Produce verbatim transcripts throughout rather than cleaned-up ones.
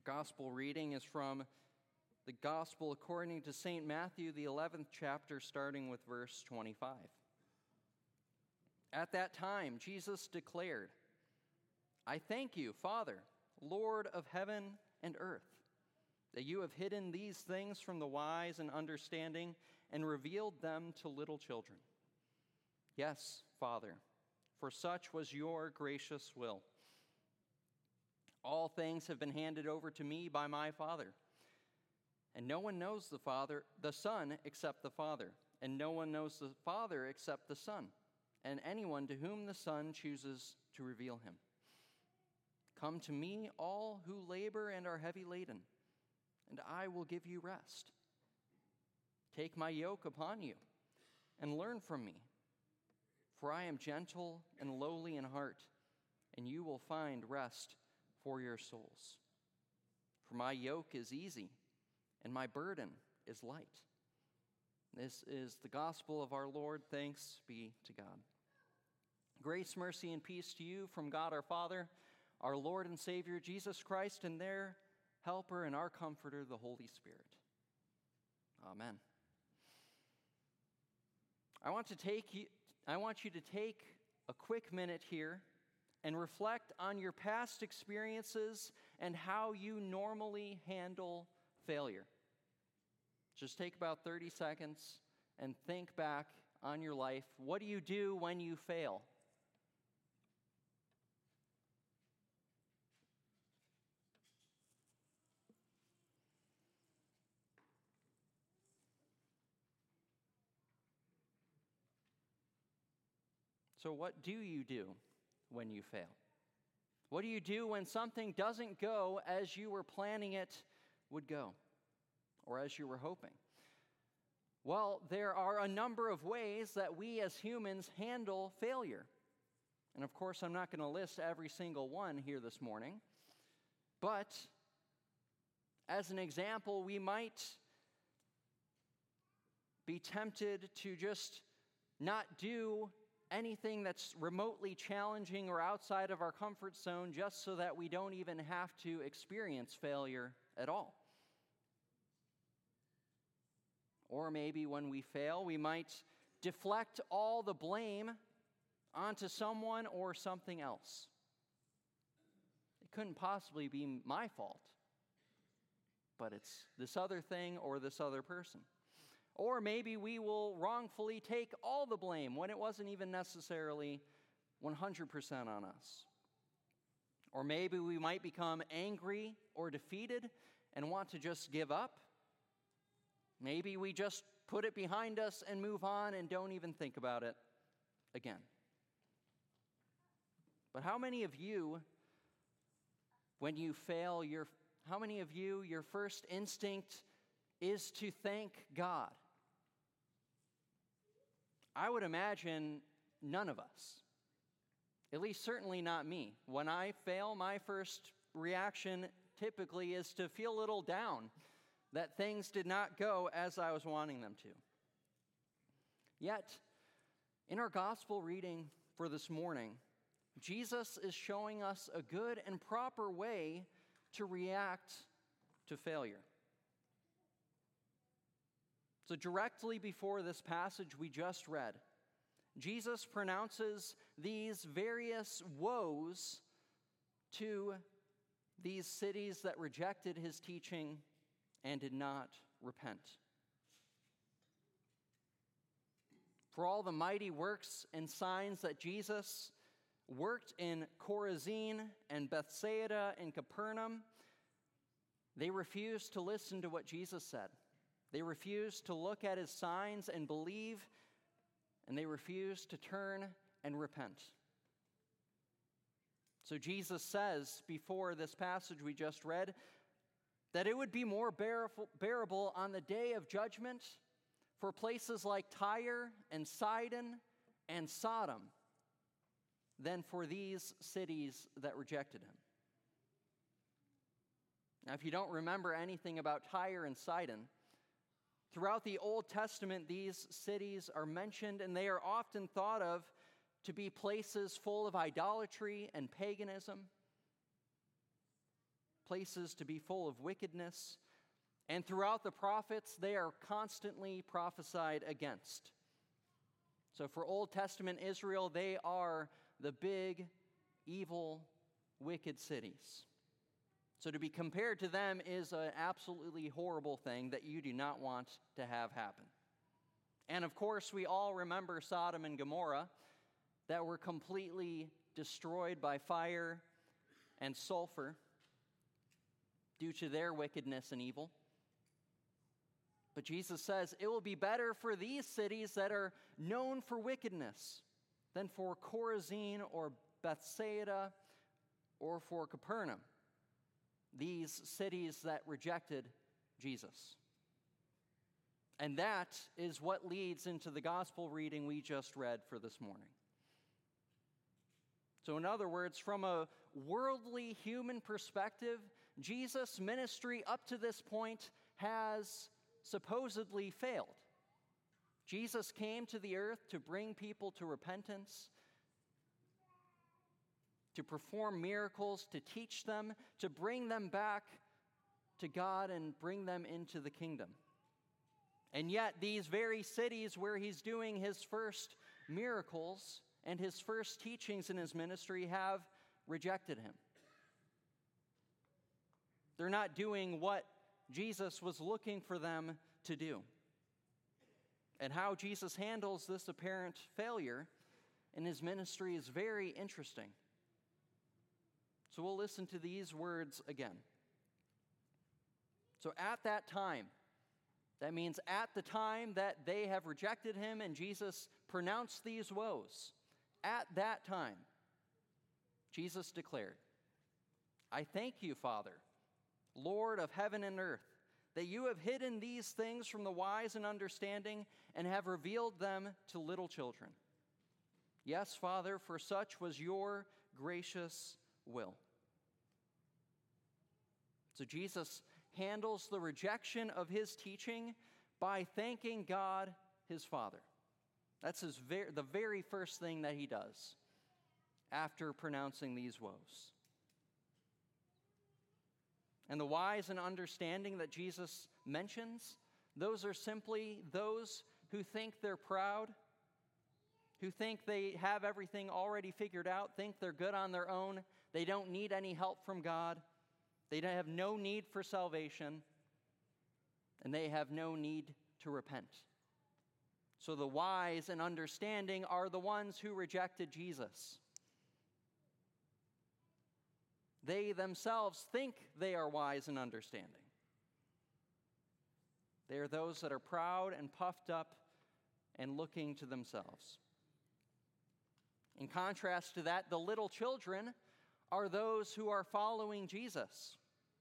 Gospel reading is from the Gospel according to Saint Matthew, the eleventh chapter, starting with verse twenty-five. At that time, Jesus declared, "I thank you, Father, Lord of heaven and earth, that you have hidden these things from the wise and understanding and revealed them to little children. Yes, Father, for such was your gracious will. All things have been handed over to me by my Father. And no one knows the Father, the Son except the Father, and no one knows the Father except the Son, and anyone to whom the Son chooses to reveal him. Come to me, all who labor and are heavy laden, and I will give you rest. Take my yoke upon you and learn from me, for I am gentle and lowly in heart, and you will find rest for your souls. For my yoke is easy, and my burden is light." This is the gospel of our Lord. Thanks be to God. Grace, mercy, and peace to you from God our Father, our Lord and Savior, Jesus Christ, and their helper and our comforter, the Holy Spirit. Amen. I want to take you, I want you to take a quick minute here and reflect on your past experiences and how you normally handle failure. Just take about thirty seconds and think back on your life. What do you do when you fail? So what do you do when you fail? What do you do when something doesn't go as you were planning it would go, or as you were hoping? Well, there are a number of ways that we as humans handle failure. And of course, I'm not going to list every single one here this morning. But as an example, we might be tempted to just not do anything that's remotely challenging or outside of our comfort zone just so that we don't even have to experience failure at all. Or maybe when we fail, we might deflect all the blame onto someone or something else. It couldn't possibly be my fault, but it's this other thing or this other person. Or maybe we will wrongfully take all the blame when it wasn't even necessarily one hundred percent on us. Or maybe we might become angry or defeated and want to just give up. Maybe we just put it behind us and move on and don't even think about it again. But how many of you, when you fail, your how many of you, your first instinct is to thank God? I would imagine none of us. At least certainly not me. When I fail, my first reaction typically is to feel a little down that things did not go as I was wanting them to. Yet, in our gospel reading for this morning, Jesus is showing us a good and proper way to react to failure. So directly before this passage we just read, Jesus pronounces these various woes to these cities that rejected his teaching and did not repent. For all the mighty works and signs that Jesus worked in Chorazin and Bethsaida and Capernaum, they refused to listen to what Jesus said. They refused to look at his signs and believe, and they refused to turn and repent. So Jesus says, before this passage we just read, that it would be more bearable on the day of judgment for places like Tyre and Sidon and Sodom than for these cities that rejected him. Now, if you don't remember anything about Tyre and Sidon, throughout the Old Testament, these cities are mentioned, and they are often thought of to be places full of idolatry and paganism, places to be full of wickedness, and throughout the prophets, they are constantly prophesied against. So for Old Testament Israel, they are the big, evil, wicked cities. So to be compared to them is an absolutely horrible thing that you do not want to have happen. And of course, we all remember Sodom and Gomorrah that were completely destroyed by fire and sulfur due to their wickedness and evil. But Jesus says it will be better for these cities that are known for wickedness than for Chorazin or Bethsaida or for Capernaum, these cities that rejected Jesus. And that is what leads into the gospel reading we just read for this morning. So in other words, from a worldly human perspective, Jesus' ministry up to this point has supposedly failed. Jesus came to the earth to bring people to repentance, to perform miracles, to teach them, to bring them back to God and bring them into the kingdom. And yet these very cities where he's doing his first miracles and his first teachings in his ministry have rejected him. They're not doing what Jesus was looking for them to do. And how Jesus handles this apparent failure in his ministry is very interesting. So we'll listen to these words again. So at that time, that means at the time that they have rejected him and Jesus pronounced these woes, at that time, Jesus declared, "I thank you, Father, Lord of heaven and earth, that you have hidden these things from the wise and understanding and have revealed them to little children. Yes, Father, for such was your gracious will." So Jesus handles the rejection of his teaching by thanking God, his Father. That's his ver- the very first thing that he does after pronouncing these woes. And the wise and understanding that Jesus mentions, those are simply those who think they're proud, who think they have everything already figured out, think they're good on their own, they don't need any help from God, they have no need for salvation, and they have no need to repent. So the wise and understanding are the ones who rejected Jesus. They themselves think they are wise and understanding. They are those that are proud and puffed up and looking to themselves. In contrast to that, the little children are those who are following Jesus.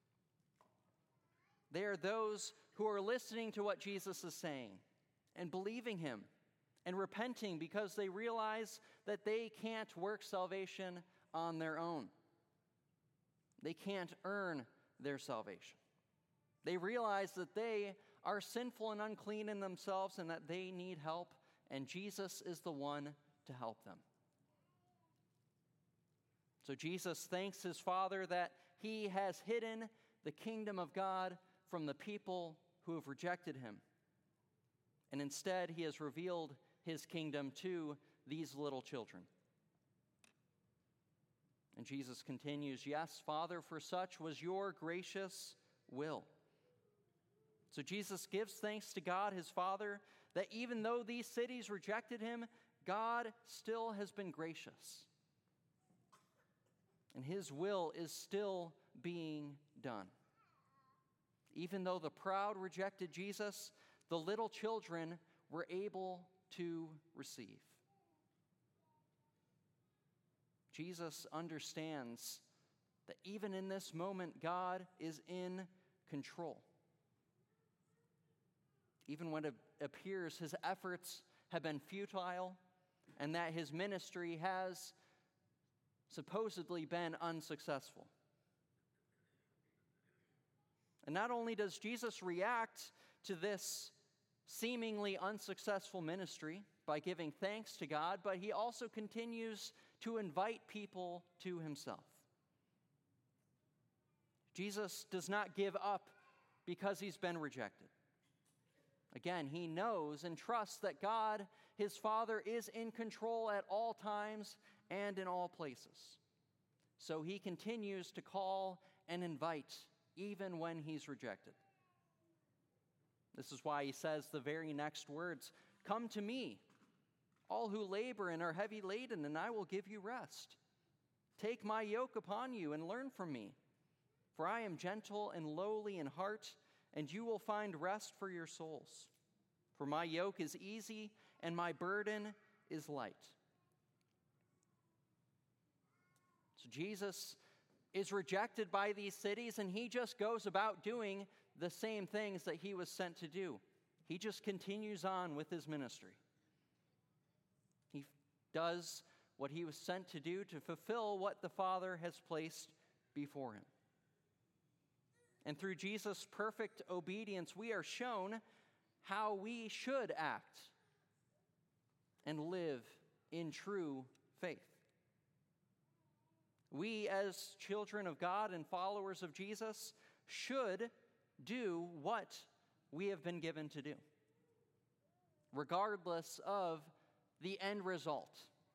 They are those who are listening to what Jesus is saying and believing him and repenting because they realize that they can't work salvation on their own. They can't earn their salvation. They realize that they are sinful and unclean in themselves and that they need help, and Jesus is the one to help them. So Jesus thanks his Father that he has hidden the kingdom of God from the people who have rejected him. And instead, he has revealed his kingdom to these little children. And Jesus continues, "Yes, Father, for such was your gracious will." So Jesus gives thanks to God, his Father, that even though these cities rejected him, God still has been gracious. And his will is still being done. Even though the proud rejected Jesus, the little children were able to receive. Jesus understands that even in this moment, God is in control. Even when it appears his efforts have been futile and that his ministry has supposedly been unsuccessful. And not only does Jesus react to this seemingly unsuccessful ministry by giving thanks to God, but he also continues to invite people to himself. Jesus does not give up because he's been rejected. Again, he knows and trusts that God, his Father, is in control at all times and in all places. So he continues to call and invite even when he's rejected. This is why he says the very next words, "Come to me, all who labor and are heavy laden, and I will give you rest. Take my yoke upon you and learn from me, for I am gentle and lowly in heart, and you will find rest for your souls. For my yoke is easy and my burden is light." So Jesus is rejected by these cities, and he just goes about doing the same things that he was sent to do. He just continues on with his ministry. He does what he was sent to do to fulfill what the Father has placed before him. And through Jesus' perfect obedience, we are shown how we should act and live in true faith. We, as children of God and followers of Jesus, should do what we have been given to do, regardless of the end result.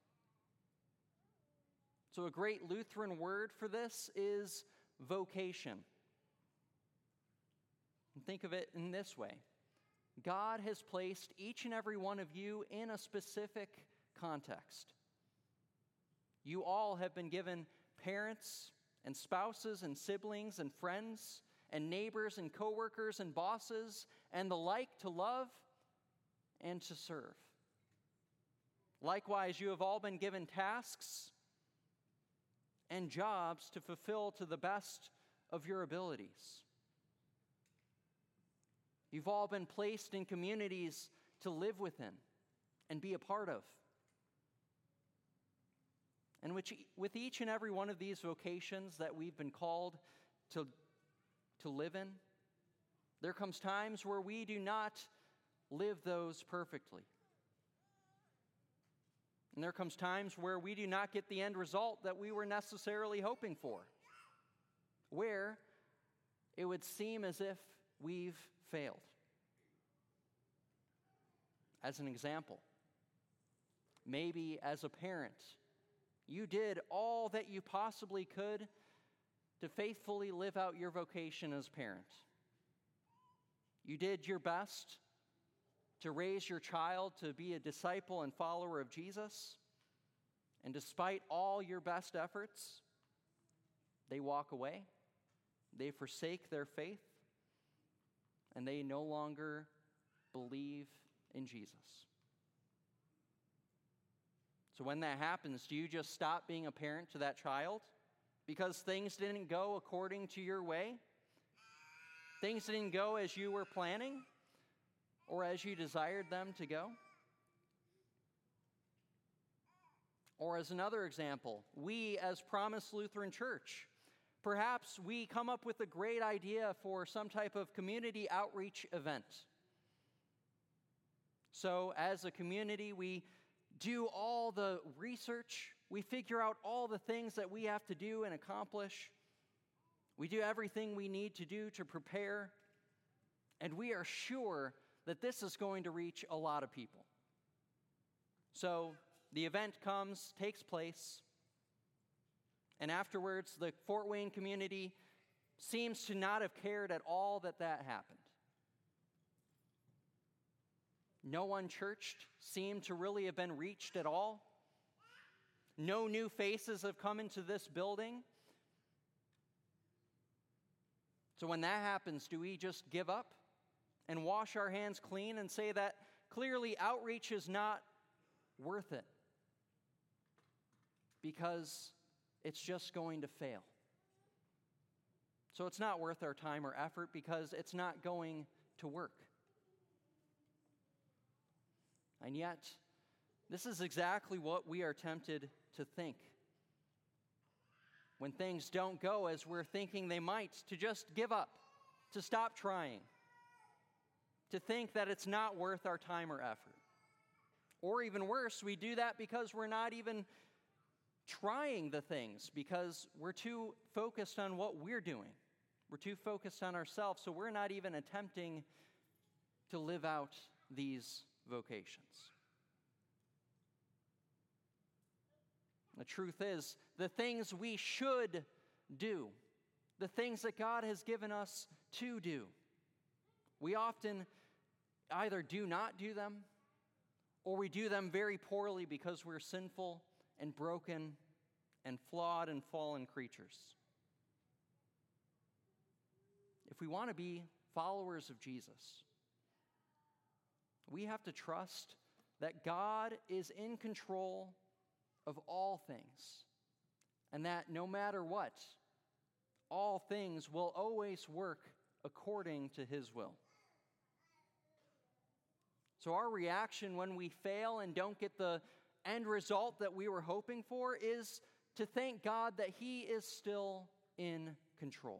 So a great Lutheran word for this is vocation. And think of it in this way. God has placed each and every one of you in a specific context. You all have been given parents and spouses and siblings and friends and neighbors and coworkers and bosses and the like to love and to serve. Likewise, you have all been given tasks and jobs to fulfill to the best of your abilities. You've all been placed in communities to live within and be a part of. And which, with each and every one of these vocations that we've been called to, to live in, there comes times where we do not live those perfectly. And there comes times where we do not get the end result that we were necessarily hoping for, where it would seem as if we've failed. As an example, maybe as a parent, you did all that you possibly could to faithfully live out your vocation as parent. You did your best to raise your child to be a disciple and follower of Jesus, and despite all your best efforts, they walk away, they forsake their faith, and they no longer believe in Jesus. So when that happens, do you just stop being a parent to that child because things didn't go according to your way? Things didn't go as you were planning or as you desired them to go? Or as another example, we as Promise Lutheran Church, perhaps we come up with a great idea for some type of community outreach event. So as a community, we do all the research. We figure out all the things that we have to do and accomplish. We do everything we need to do to prepare. And we are sure that this is going to reach a lot of people. So the event comes, takes place, and afterwards the Fort Wayne community seems to not have cared at all that that happened. No unchurched seemed to really have been reached at all. No new faces have come into this building. So when that happens, do we just give up and wash our hands clean and say that clearly outreach is not worth it because it's just going to fail? So it's not worth our time or effort because it's not going to work. And yet, this is exactly what we are tempted to think. When things don't go as we're thinking they might, to just give up, to stop trying, to think that it's not worth our time or effort. Or even worse, we do that because we're not even trying the things, because we're too focused on what we're doing We're too focused on ourselves, so we're not even attempting to live out these vocations. The truth is, the things we should do, the things that God has given us to do, we often either do not do them, or we do them very poorly because we're sinful and broken and flawed and fallen creatures. If we want to be followers of Jesus, we have to trust that God is in control of all things, and that no matter what, all things will always work according to His will. So our reaction when we fail and don't get the end result that we were hoping for is to thank God that He is still in control.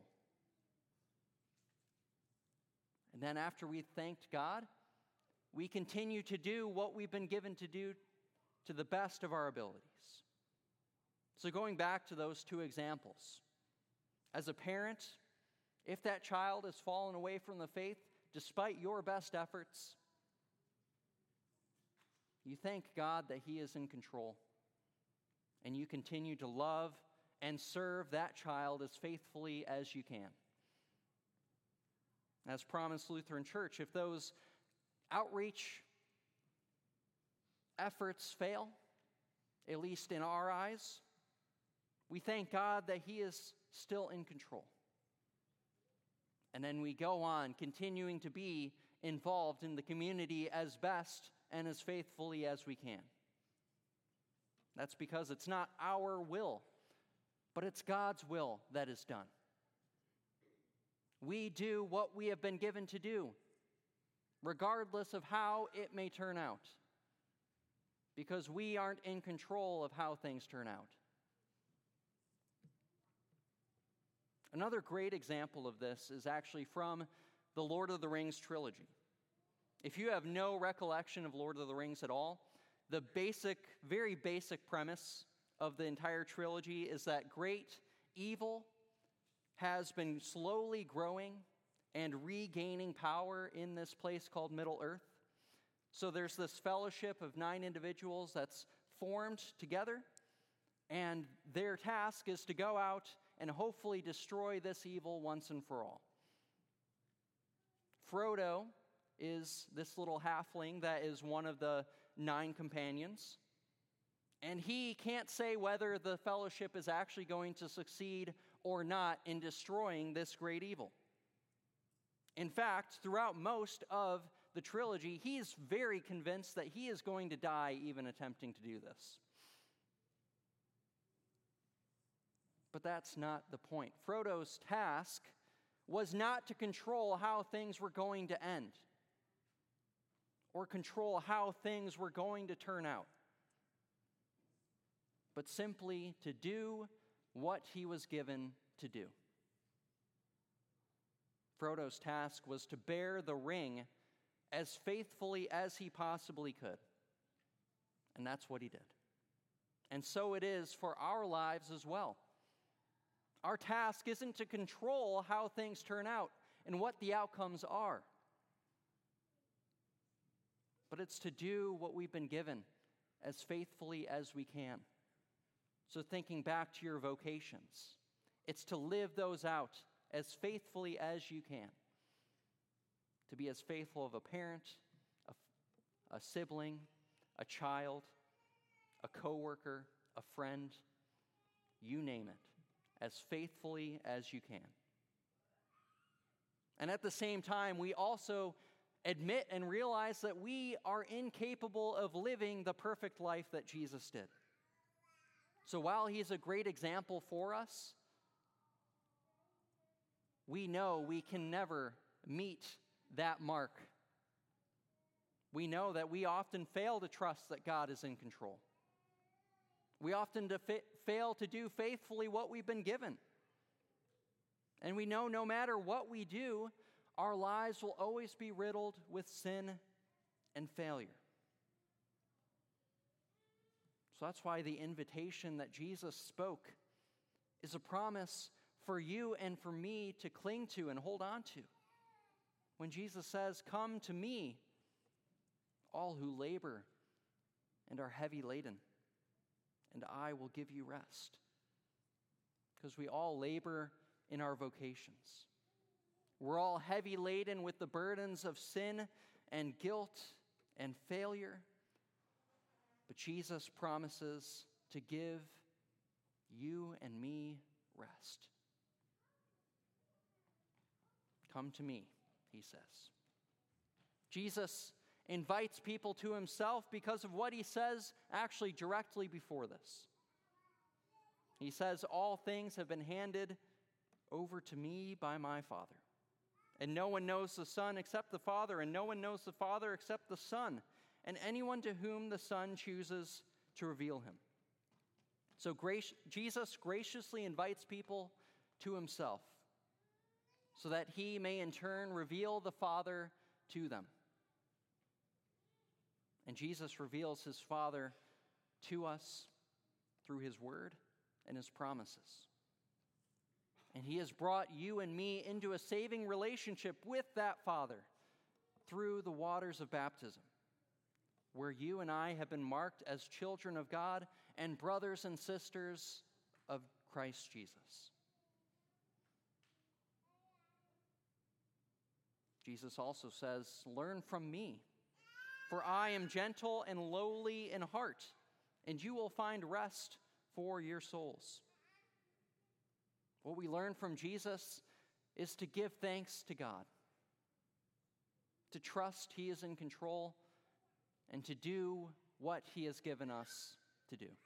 And then after we've thanked God, we continue to do what we've been given to do to the best of our abilities. So going back to those two examples, as a parent, if that child has fallen away from the faith, despite your best efforts, you thank God that He is in control, and you continue to love and serve that child as faithfully as you can. As Promise Lutheran Church, if those outreach efforts fail, at least in our eyes, we thank God that He is still in control. And then we go on continuing to be involved in the community as best and as faithfully as we can. That's because it's not our will, but it's God's will that is done. We do what we have been given to do, regardless of how it may turn out, because we aren't in control of how things turn out. Another great example of this is actually from the Lord of the Rings trilogy. If you have no recollection of Lord of the Rings at all, the basic, very basic premise of the entire trilogy is that great evil has been slowly growing and regaining power in this place called Middle-earth. So there's this fellowship of nine individuals that's formed together, and their task is to go out and hopefully destroy this evil once and for all. Frodo is this little halfling that is one of the nine companions, and he can't say whether the fellowship is actually going to succeed or not in destroying this great evil. In fact, throughout most of the trilogy, he's very convinced that he is going to die even attempting to do this. But that's not the point. Frodo's task was not to control how things were going to end, or control how things were going to turn out, but simply to do what he was given to do. Frodo's task was to bear the ring as faithfully as he possibly could. And that's what he did. And so it is for our lives as well. Our task isn't to control how things turn out and what the outcomes are, but it's to do what we've been given as faithfully as we can. So thinking back to your vocations, it's to live those out as faithfully as you can. To be as faithful of a parent, a, a sibling, a child, a coworker, a friend, you name it, as faithfully as you can. And at the same time, we also admit and realize that we are incapable of living the perfect life that Jesus did. So while he's a great example for us, we know we can never meet that mark. We know that we often fail to trust that God is in control. We often defi- fail to do faithfully what we've been given. And we know no matter what we do, our lives will always be riddled with sin and failure. So that's why the invitation that Jesus spoke is a promise for you and for me to cling to and hold on to. When Jesus says, "Come to me, all who labor and are heavy laden, and I will give you rest." Because we all labor in our vocations. We're all heavy laden with the burdens of sin and guilt and failure. But Jesus promises to give you and me rest. Come to me, he says. Jesus invites people to himself because of what he says actually directly before this. He says, "All things have been handed over to me by my Father. And no one knows the Son except the Father, and no one knows the Father except the Son, and anyone to whom the Son chooses to reveal him." So grace, Jesus graciously invites people to himself so that he may in turn reveal the Father to them. And Jesus reveals his Father to us through his word and his promises. And he has brought you and me into a saving relationship with that Father through the waters of baptism, where you and I have been marked as children of God and brothers and sisters of Christ Jesus. Jesus also says, "Learn from me, for I am gentle and lowly in heart, and you will find rest for your souls." What we learn from Jesus is to give thanks to God, to trust he is in control, and to do what he has given us to do.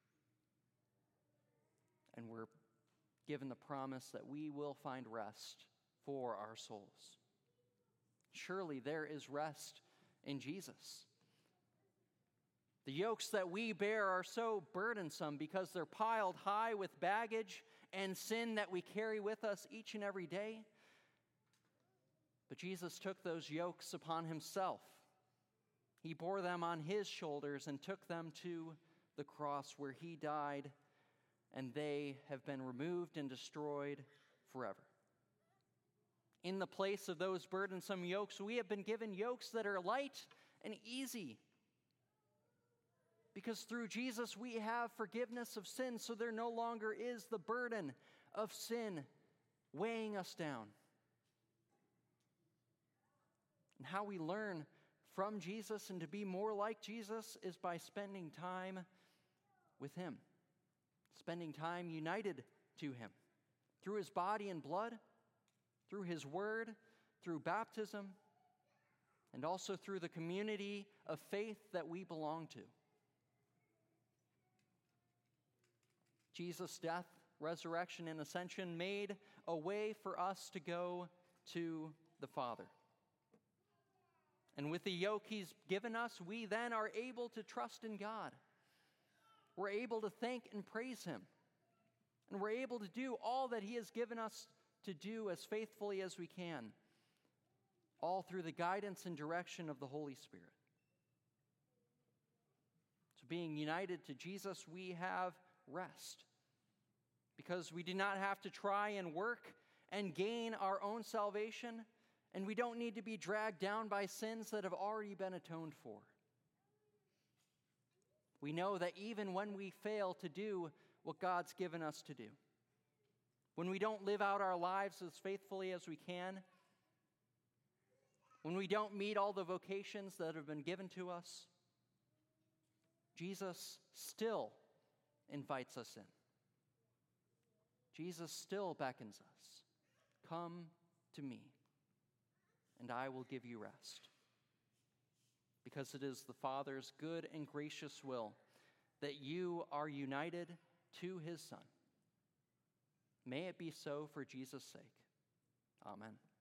And we're given the promise that we will find rest for our souls. Surely there is rest in Jesus. The yokes that we bear are so burdensome because they're piled high with baggage and sin that we carry with us each and every day. But Jesus took those yokes upon himself. He bore them on his shoulders and took them to the cross where he died, and they have been removed and destroyed forever. In the place of those burdensome yokes, we have been given yokes that are light and easy. Because through Jesus, we have forgiveness of sin, so there no longer is the burden of sin weighing us down. And how we learn from Jesus and to be more like Jesus is by spending time with him, spending time united to him through his body and blood, through his word, through baptism, and also through the community of faith that we belong to. Jesus' death, resurrection, and ascension made a way for us to go to the Father. And with the yoke he's given us, we then are able to trust in God. We're able to thank and praise him. And we're able to do all that he has given us to do as faithfully as we can, all through the guidance and direction of the Holy Spirit. So being united to Jesus, we have rest, because we do not have to try and work and gain our own salvation, and we don't need to be dragged down by sins that have already been atoned for. We know that even when we fail to do what God's given us to do, when we don't live out our lives as faithfully as we can, when we don't meet all the vocations that have been given to us, Jesus still invites us in. Jesus still beckons us. Come to me, and I will give you rest. Because it is the Father's good and gracious will that you are united to his Son. May it be so for Jesus' sake. Amen.